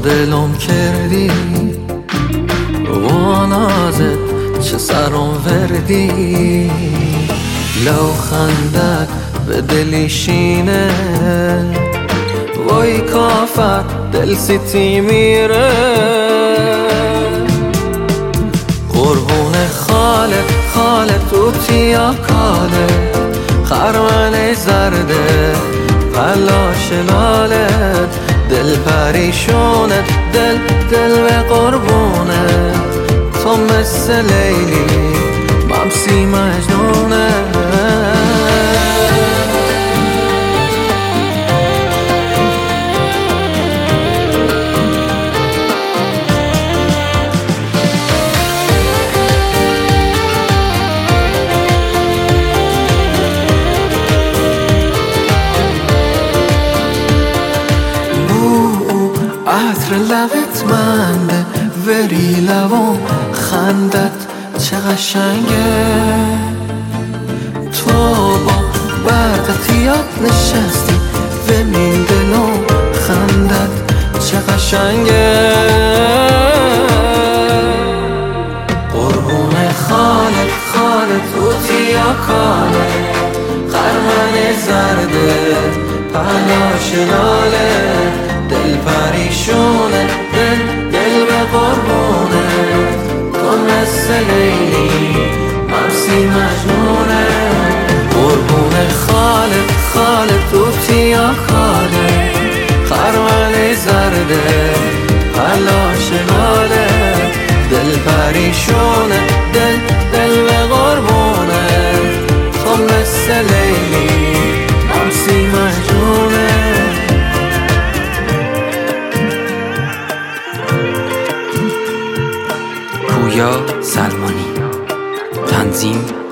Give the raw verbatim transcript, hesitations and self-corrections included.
دلم کردی و نازت چه سرم وردی لو خندت به دلی شینه وای کافر دل سیتی میره قربون خاله خاله توتیا کاله خرمن زرده پلاش لاله دل پریشونه دل دل به قربونه تو مثل لیلی ممسی مجنونه عطر لبت منده وری لبم خندت چه قشنگه تو با برقت یاد نشستی و من دلم خندت چه قشنگه قربون خالت خالت توتیا کاله خرمن زرده پلاش لاله دل پریشونه دل دل به قربونه تو مثل لیلی ممسی مجنونه قربون خالت خالت توتیا کاله خرمن زرده پلاش لاله دل پریشونه دل دل به قربونه تو مثل لیلی ممسی مجنونه پویا سلمانی. تنظیم